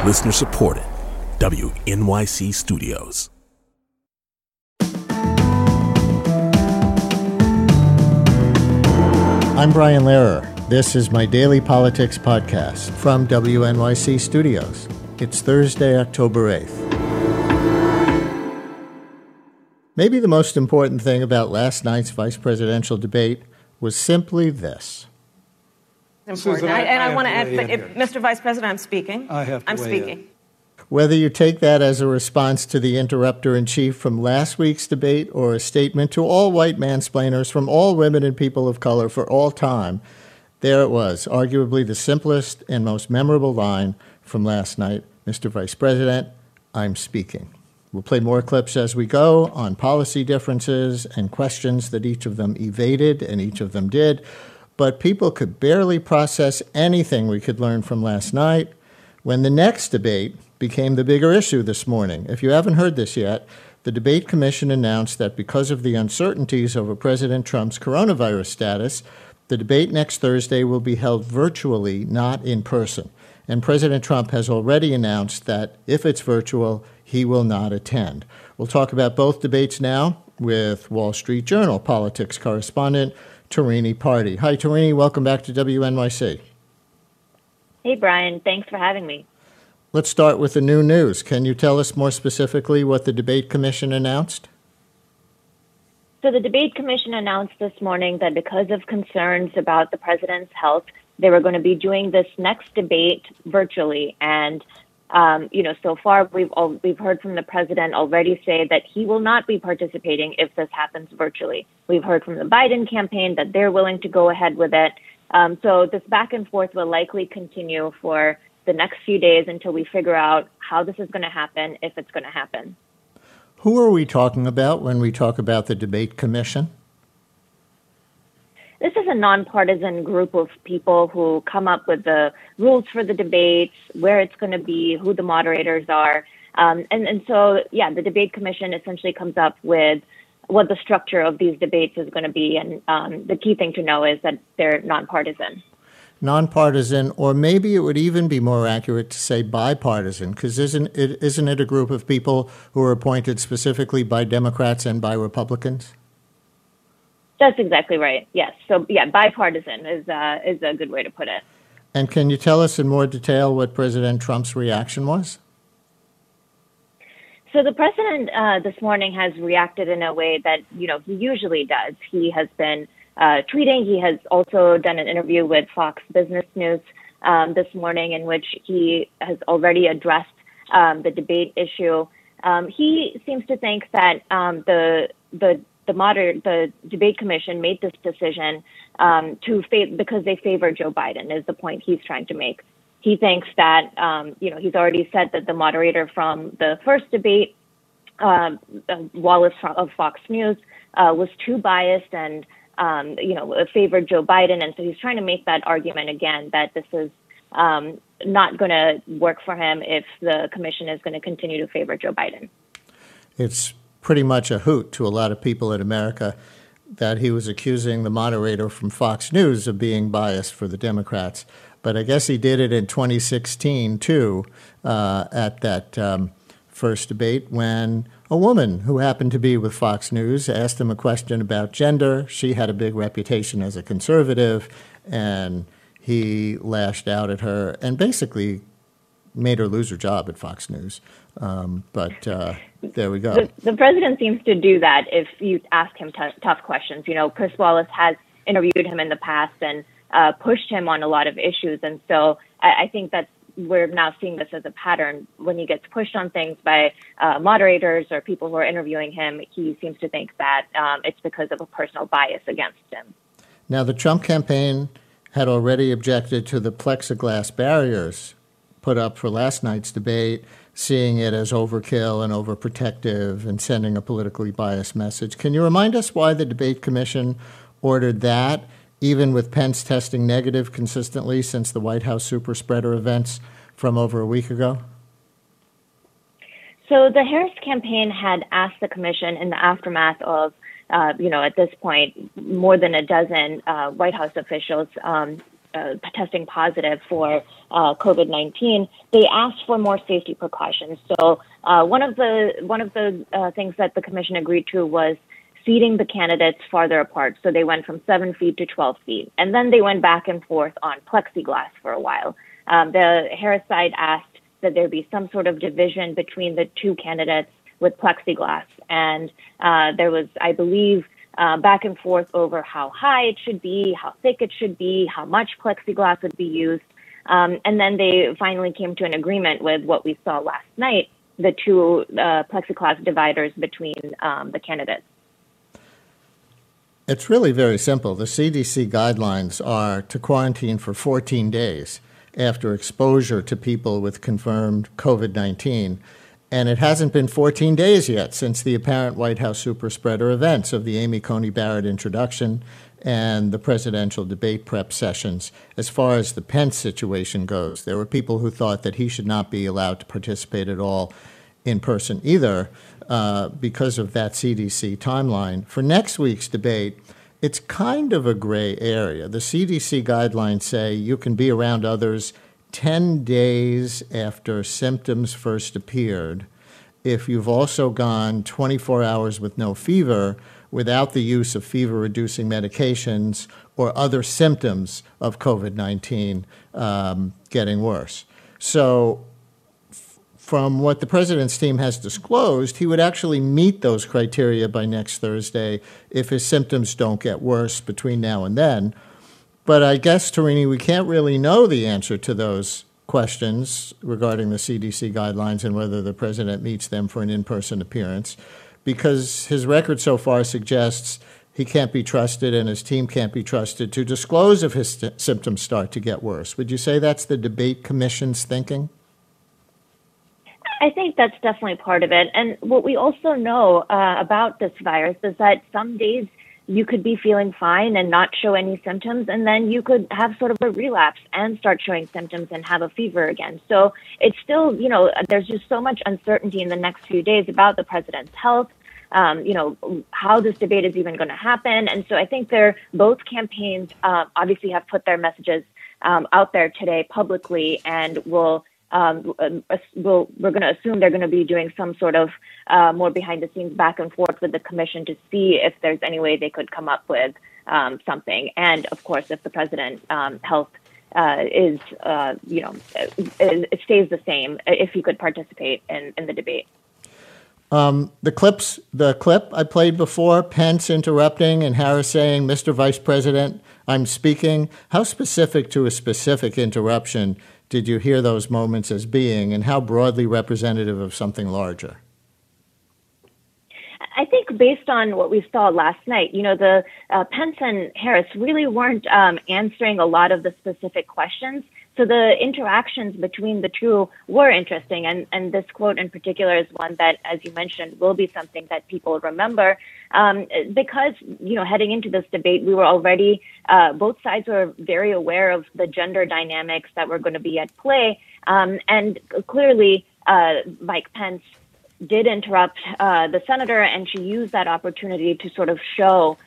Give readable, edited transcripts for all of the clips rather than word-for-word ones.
Listener supported. WNYC Studios. I'm Brian Lehrer. This is my daily politics podcast from WNYC Studios. It's Thursday, October 8th. Maybe the most important thing about last night's vice presidential debate was simply this. Important. I want to add, Mr. Vice President, I'm speaking. I'm speaking. Whether you take that as a response to the interrupter-in-chief from last week's debate or a statement to all white mansplainers from all women and people of color for all time, there it was, arguably the simplest and most memorable line from last night. Mr. Vice President, I'm speaking. We'll play more clips as we go on policy differences and questions that each of them evaded and each of them did. But people could barely process anything we could learn from last night when the next debate became the bigger issue this morning. If you haven't heard this yet, the Debate Commission announced that because of the uncertainties over President Trump's coronavirus status, the debate next Thursday will be held virtually, not in person. And President Trump has already announced that if it's virtual, he will not attend. We'll talk about both debates now with Wall Street Journal politics correspondent Tarini Parti. Hi, Tarini. Welcome back to WNYC. Hey, Brian. Thanks for having me. Let's start with the new news. Can you tell us more specifically what the Debate Commission announced? So the Debate Commission announced this morning that because of concerns about the president's health, they were going to be doing this next debate virtually. And, so far we've heard from the president already say that he will not be participating if this happens virtually. We've heard from the Biden campaign that they're willing to go ahead with it. So this back and forth will likely continue for the next few days until we figure out how this is going to happen, if it's going to happen. Who are we talking about when we talk about the Debate Commission? This is a nonpartisan group of people who come up with the rules for the debates, where it's going to be, who the moderators are. So the Debate Commission essentially comes up with what the structure of these debates is going to be. And the key thing to know is that they're nonpartisan. Nonpartisan, or maybe it would even be more accurate to say bipartisan, because isn't it a group of people who are appointed specifically by Democrats and by Republicans? That's exactly right. Yes. So, bipartisan is a good way to put it. And can you tell us in more detail what President Trump's reaction was? So the president this morning has reacted in a way that, he usually does. He has been tweeting. He has also done an interview with Fox Business News this morning in which he has already addressed the debate issue. He seems to think that the Debate Commission made this decision because they favor Joe Biden is the point he's trying to make. He thinks that, he's already said that the moderator from the first debate, Wallace of Fox News, was too biased and, favored Joe Biden. And so he's trying to make that argument again that this is not going to work for him if the commission is going to continue to favor Joe Biden. It's pretty much a hoot to a lot of people in America that he was accusing the moderator from Fox News of being biased for the Democrats. But I guess he did it in 2016, too, at that first debate when a woman who happened to be with Fox News asked him a question about gender. She had a big reputation as a conservative, and he lashed out at her and basically made her lose her job at Fox News. But there we go. The president seems to do that if you ask him tough questions. Chris Wallace has interviewed him in the past and pushed him on a lot of issues. And so I think that we're now seeing this as a pattern. When he gets pushed on things by moderators or people who are interviewing him, he seems to think that it's because of a personal bias against him. Now, the Trump campaign had already objected to the plexiglass barriers put up for last night's debate, seeing it as overkill and overprotective and sending a politically biased message. Can you remind us why the Debate Commission ordered that, even with Pence testing negative consistently since the White House super spreader events from over a week ago? So the Harris campaign had asked the commission in the aftermath of, at this point, more than a dozen White House officials testing positive for COVID-19, they asked for more safety precautions. So one of the things that the commission agreed to was seating the candidates farther apart. So they went from 7 feet to 12 feet. And then they went back and forth on plexiglass for a while. The Harris side asked that there be some sort of division between the two candidates with plexiglass. And there was, I believe, back and forth over how high it should be, how thick it should be, how much plexiglass would be used. And then they finally came to an agreement with what we saw last night, the two plexiglass dividers between the candidates. It's really very simple. The CDC guidelines are to quarantine for 14 days after exposure to people with confirmed COVID-19. And it hasn't been 14 days yet since the apparent White House superspreader events of the Amy Coney Barrett introduction and the presidential debate prep sessions. As far as the Pence situation goes, there were people who thought that he should not be allowed to participate at all in person either because of that CDC timeline. For next week's debate, it's kind of a gray area. The CDC guidelines say you can be around others 10 days after symptoms first appeared if you've also gone 24 hours with no fever without the use of fever-reducing medications or other symptoms of COVID-19 getting worse. So from what the president's team has disclosed, he would actually meet those criteria by next Thursday if his symptoms don't get worse between now and then. But I guess, Tarini, we can't really know the answer to those questions regarding the CDC guidelines and whether the president meets them for an in-person appearance, because his record so far suggests he can't be trusted and his team can't be trusted to disclose if his symptoms start to get worse. Would you say that's the debate commission's thinking? I think that's definitely part of it. And what we also know about this virus is that some days you could be feeling fine and not show any symptoms, and then you could have sort of a relapse and start showing symptoms and have a fever again. So it's still, there's just so much uncertainty in the next few days about the president's health, how this debate is even going to happen. And so I think both campaigns obviously have put their messages out there today publicly, and we're going to assume they're going to be doing some sort of more behind the scenes back and forth with the commission to see if there's any way they could come up with something. And of course, if the president's health it stays the same, if he could participate in the debate. The clip I played before, Pence interrupting and Harris saying, "Mr. Vice President, I'm speaking." How specific to a specific interruption did you hear those moments as being, and how broadly representative of something larger? I think based on what we saw last night, the Pence and Harris really weren't answering a lot of the specific questions. So the interactions between the two were interesting. And this quote in particular is one that, as you mentioned, will be something that people remember because, heading into this debate, we were already, both sides were very aware of the gender dynamics that were going to be at play. And clearly, Mike Pence did interrupt the senator, and she used that opportunity to sort of show,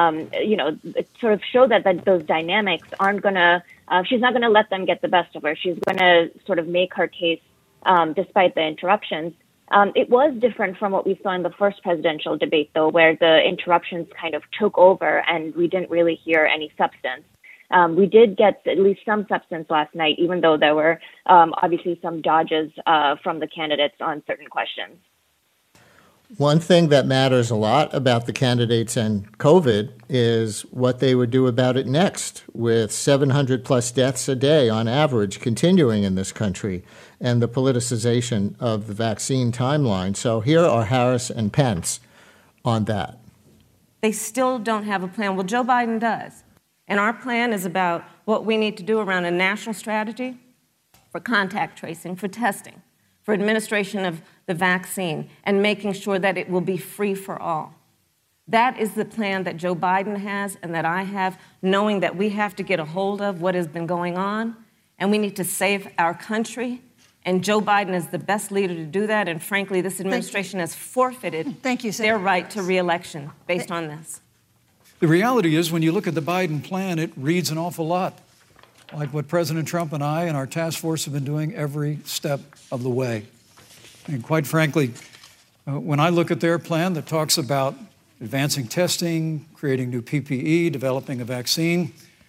that those dynamics aren't going to, she's not going to let them get the best of her. She's going to sort of make her case despite the interruptions. It was different from what we saw in the first presidential debate, though, where the interruptions kind of took over and we didn't really hear any substance. We did get at least some substance last night, even though there were obviously some dodges from the candidates on certain questions. One thing that matters a lot about the candidates and COVID is what they would do about it next, with 700 plus deaths a day on average continuing in this country and the politicization of the vaccine timeline. So here are Harris and Pence on that. They still don't have a plan. Well, Joe Biden does. And our plan is about what we need to do around a national strategy for contact tracing, for testing, for administration of the vaccine, and making sure that it will be free for all. That is the plan that Joe Biden has and that I have, knowing that we have to get a hold of what has been going on, and we need to save our country. And Joe Biden is the best leader to do that, and frankly, this administration has forfeited their right to re-election based on this. The reality is, when you look at the Biden plan, it reads an awful lot like what President Trump and I and our task force have been doing every step of the way. And quite frankly, when I look at their plan that talks about advancing testing, creating new PPE, developing a vaccine,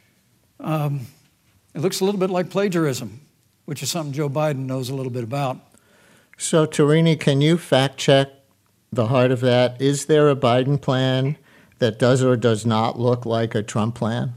it looks a little bit like plagiarism, which is something Joe Biden knows a little bit about. So, Tarini, can you fact check the heart of that? Is there a Biden plan that does or does not look like a Trump plan?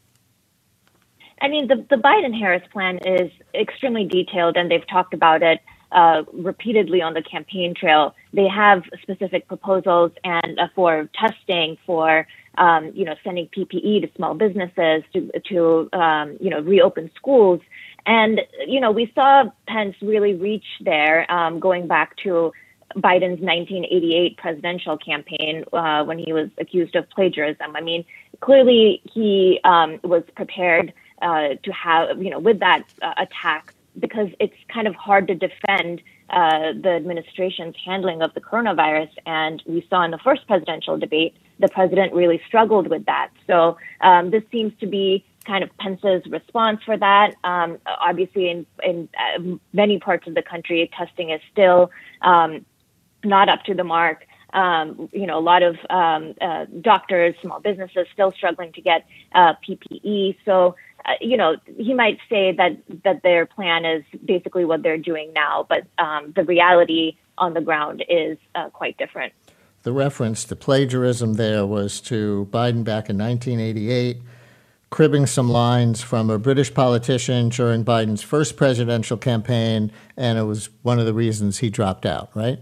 I mean, the Biden-Harris plan is extremely detailed, and they've talked about it repeatedly on the campaign trail. They have specific proposals and for testing, for sending PPE to small businesses, to reopen schools. And, we saw Pence really reach there, going back to Biden's 1988 presidential campaign when he was accused of plagiarism. I mean, clearly he was prepared to have, with that attack, because it's kind of hard to defend the administration's handling of the coronavirus. And we saw in the first presidential debate, the president really struggled with that. So this seems to be kind of Pence's response for that. Obviously, in many parts of the country, testing is still not up to the mark. A lot of doctors, small businesses still struggling to get PPE. So, he might say that their plan is basically what they're doing now, but the reality on the ground is quite different. The reference to plagiarism there was to Biden back in 1988, cribbing some lines from a British politician during Biden's first presidential campaign, and it was one of the reasons he dropped out, right?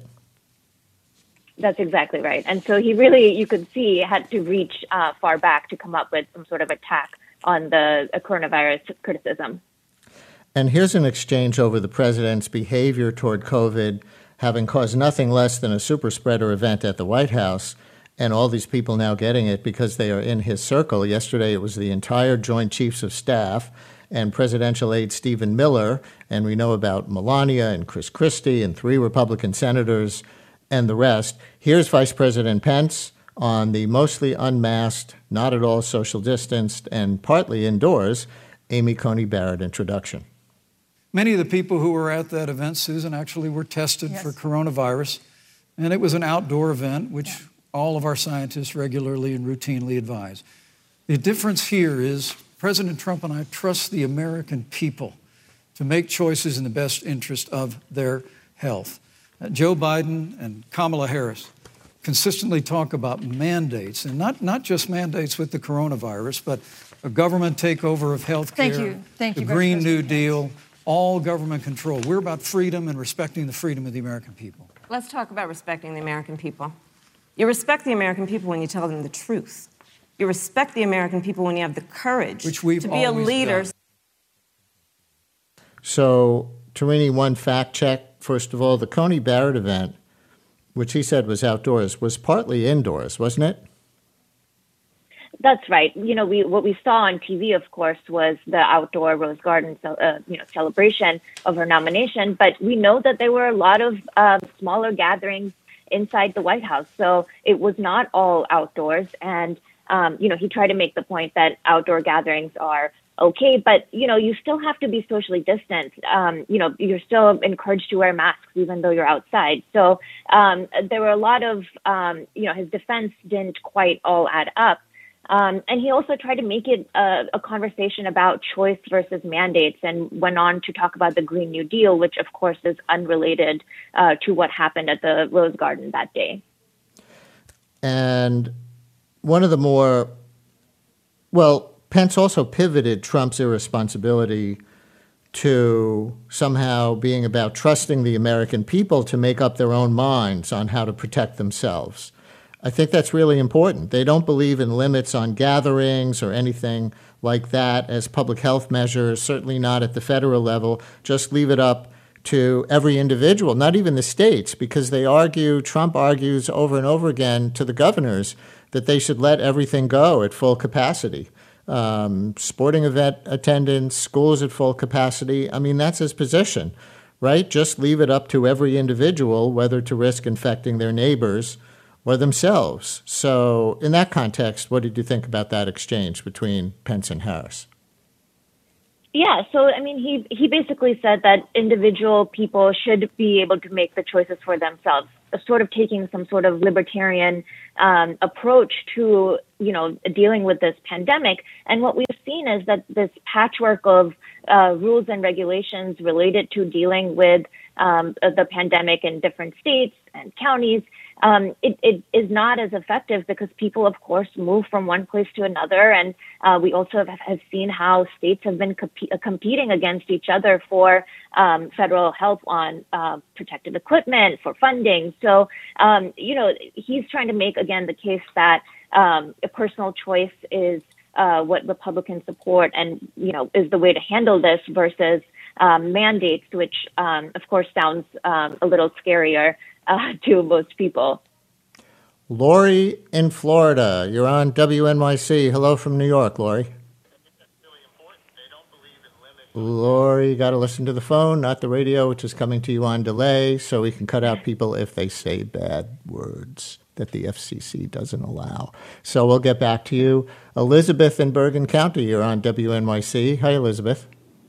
That's exactly right. And so he really, you could see, had to reach far back to come up with some sort of attack on the coronavirus criticism. And here's an exchange over the president's behavior toward COVID, having caused nothing less than a super spreader event at the White House, and all these people now getting it because they are in his circle. Yesterday, it was the entire Joint Chiefs of Staff and presidential aide Stephen Miller, and we know about Melania and Chris Christie and 3 Republican senators and the rest. Here's Vice President Pence on the mostly unmasked, not at all social distanced, and partly indoors, Amy Coney Barrett introduction. Many of the people who were at that event, Susan, actually were tested for coronavirus, and it was an outdoor event, which all of our scientists regularly and routinely advise. The difference here is President Trump and I trust the American people to make choices in the best interest of their health. Joe Biden and Kamala Harris consistently talk about mandates, and not just mandates with the coronavirus, but a government takeover of health care, the Green New Deal, all government control. We're about freedom and respecting the freedom of the American people. Let's talk about respecting the American people. You respect the American people when you tell them the truth. You respect the American people when you have the courage to be a leader. Done. So, Tarini, one fact check. First of all, the Coney Barrett event, which he said was outdoors, was partly indoors, wasn't it? That's right. What we saw on TV, of course, was the outdoor Rose Garden, celebration of her nomination. But we know that there were a lot of smaller gatherings inside the White House, so it was not all outdoors. And he tried to make the point that outdoor gatherings are okay, but you still have to be socially distant. You're still encouraged to wear masks even though you're outside. So there were a lot of his defense didn't quite all add up. And he also tried to make it a conversation about choice versus mandates, and went on to talk about the Green New Deal, which, of course, is unrelated to what happened at the Rose Garden that day. And one of the Pence also pivoted Trump's irresponsibility to somehow being about trusting the American people to make up their own minds on how to protect themselves. I think that's really important. They don't believe in limits on gatherings or anything like that as public health measures, certainly not at the federal level. Just leave it up to every individual, not even the states, because Trump argues over and over again to the governors that they should let everything go at full capacity. Sporting event attendance, schools at full capacity. I mean, that's his position, right? Just leave it up to every individual whether to risk infecting their neighbors or themselves. So in that context, what did you think about that exchange between Pence and Harris? Yeah, so I mean, he basically said that individual people should be able to make the choices for themselves, sort of taking some sort of libertarian approach to, dealing with this pandemic. And what we've seen is that this patchwork of rules and regulations related to dealing with the pandemic in different states and counties, it is not as effective because people, of course, move from one place to another. And we also have seen how states have been competing against each other for federal help on protective equipment, for funding. So, he's trying to make, again, the case that a personal choice is what Republicans support and, is the way to handle this versus mandates, which, of course, sounds a little scarier to most people. Lori in Florida, you're on WNYC. Hello from New York, Lori. Lori, you got to listen to the phone, not the radio, which is coming to you on delay, so we can cut out people if they say bad words that the FCC doesn't allow. So we'll get back to you. Elizabeth in Bergen County, you're on WNYC. Hi, Elizabeth.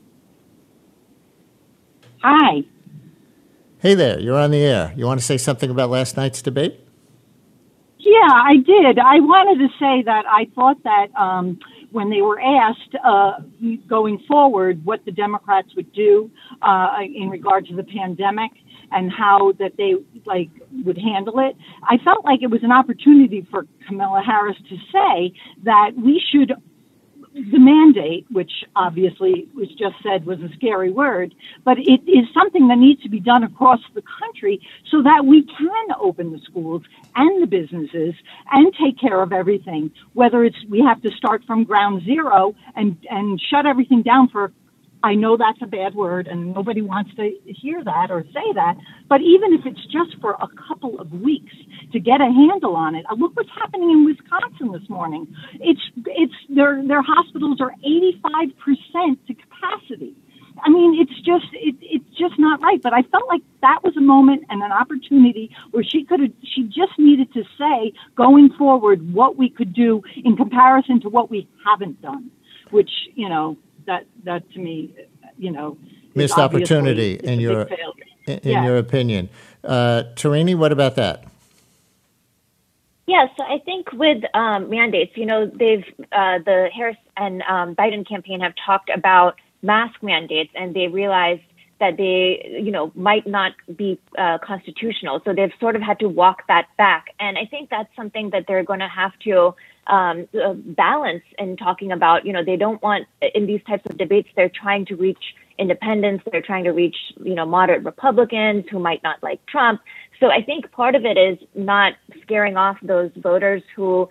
Hi. Hey there, you're on the air. You want to say something about last night's debate? Yeah, I did. I wanted to say that I thought that when they were asked going forward what the Democrats would do in regard to the pandemic and how that they would handle it, I felt like it was an opportunity for Kamala Harris to say that we should the mandate, which obviously was just said was a scary word, but it is something that needs to be done across the country so that we can open the schools and the businesses and take care of everything, whether it's we have to start from ground zero and shut everything down for, I know that's a bad word and nobody wants to hear that or say that, but even if it's just for a couple of weeks to get a handle on it. Look what's happening in Wisconsin this morning. It's their hospitals are 85% to capacity. I mean, it's just not right. But I felt like that was a moment and an opportunity where she just needed to say going forward what we could do in comparison to what we haven't done, which, that to me, missed opportunity in your opinion. Tarini, what about that? Yeah, so I think with mandates, they've the Harris and Biden campaign have talked about mask mandates, and they realized that they, might not be constitutional. So they've sort of had to walk that back. And I think that's something that they're going to have to balance in talking about. They don't want, in these types of debates, they're trying to reach independents. They're trying to reach, moderate Republicans who might not like Trump. So I think part of it is not scaring off those voters who,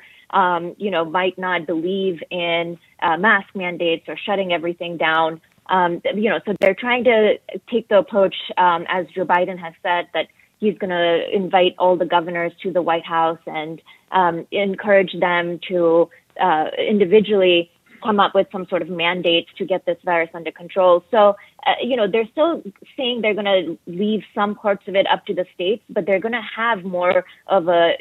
might not believe in mask mandates or shutting everything down. So they're trying to take the approach, as Joe Biden has said, that he's going to invite all the governors to the White House and encourage them to individually come up with some sort of mandates to get this virus under control. So, they're still saying they're going to leave some parts of it up to the states, but they're going to have more of a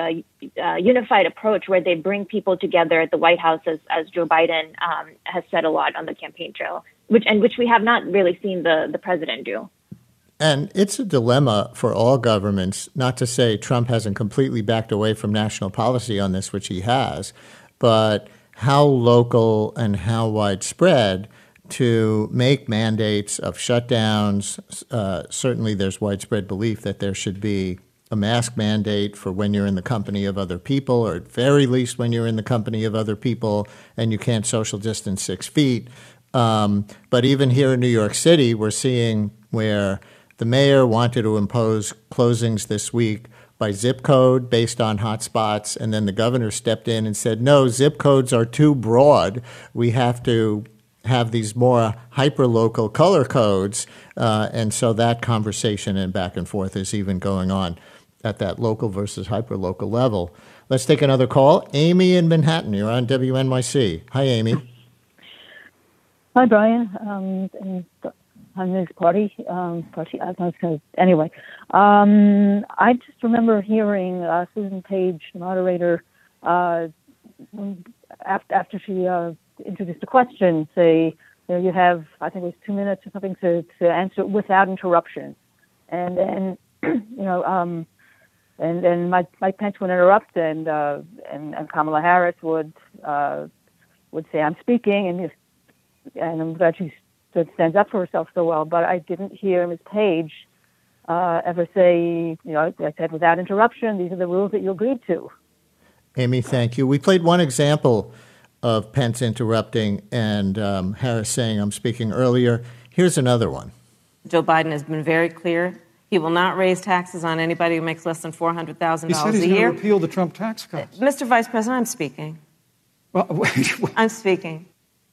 unified approach where they bring people together at the White House, as Joe Biden has said a lot on the campaign trail, which we have not really seen the president do. And it's a dilemma for all governments, not to say Trump hasn't completely backed away from national policy on this, which he has, but how local and how widespread to make mandates of shutdowns. Certainly there's widespread belief that there should be a mask mandate for when you're in the company of other people, or at very least when you're in the company of other people and you can't social distance 6 feet. But even here in New York City, we're seeing where the mayor wanted to impose closings this week by zip code based on hotspots, and then the governor stepped in and said, no, zip codes are too broad. We have to have these more hyper-local color codes, and so that conversation and back and forth is even going on at that local versus hyper-local level. Let's take another call. Amy in Manhattan, you're on WNYC. Hi, Amy. Hi, Brian. And on this party. Anyway, I just remember hearing Susan Page, the moderator, after she introduced the question, say, you have, I think it was 2 minutes or something to answer without interruption. And then, and then Mike Pence would interrupt, and Kamala Harris would say, "I'm speaking," and I'm glad she stands up for herself so well. But I didn't hear Ms. Page ever say, I said, without interruption, these are the rules that you agreed to. Amy, thank you. We played one example of Pence interrupting and Harris saying, "I'm speaking" earlier. Here's another one. Joe Biden has been very clear. He will not raise taxes on anybody who makes less than $400,000 a year. He said he's going to repeal the Trump tax cuts. Mr. Vice President, I'm speaking. Well, wait. I'm speaking.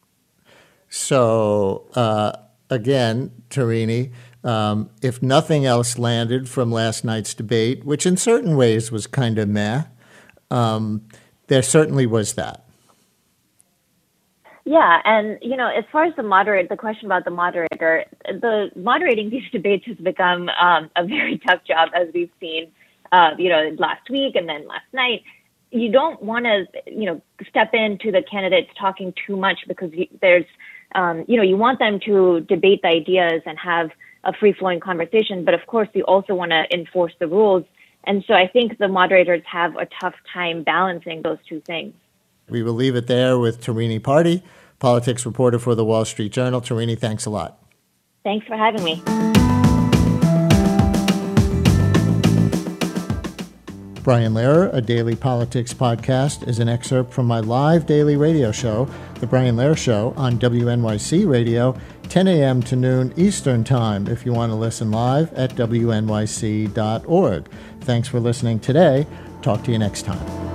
So, again, Tarini, if nothing else landed from last night's debate, which in certain ways was kind of meh, there certainly was that. Yeah, and as far as the question about the moderating these debates has become a very tough job, as we've seen, last week and then last night. You don't want to, step into the candidates talking too much, because there's, you want them to debate the ideas and have a free-flowing conversation, but of course you also want to enforce the rules. And so I think the moderators have a tough time balancing those two things. We will leave it there with Tarini Parti, politics reporter for the Wall Street Journal. Tarini, thanks a lot. Thanks for having me. Brian Lehrer, a daily politics podcast, is an excerpt from my live daily radio show, The Brian Lehrer Show, on WNYC Radio, 10 a.m. to noon Eastern Time, if you want to listen live at wnyc.org. Thanks for listening today. Talk to you next time.